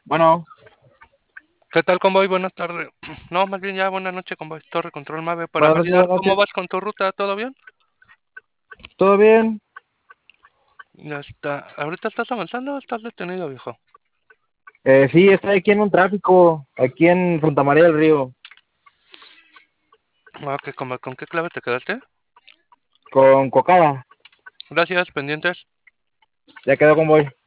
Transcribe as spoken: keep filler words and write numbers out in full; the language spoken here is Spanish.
Bueno, ¿Qué tal, convoy? Buenas tardes. No, más bien ya buenas noches, convoy. Torre Control Mave para buenas noches, buenas validar cómo noches. vas con tu ruta, ¿todo bien? ¿Todo bien? Ya está. ¿Ahorita estás avanzando o estás detenido, viejo? Eh, sí, estoy aquí en un tráfico, aquí en Santa María del Río, Ah, ¿qué, convoy? ¿Con qué clave te quedaste? con Cocada. Gracias, pendientes. Ya quedó, convoy.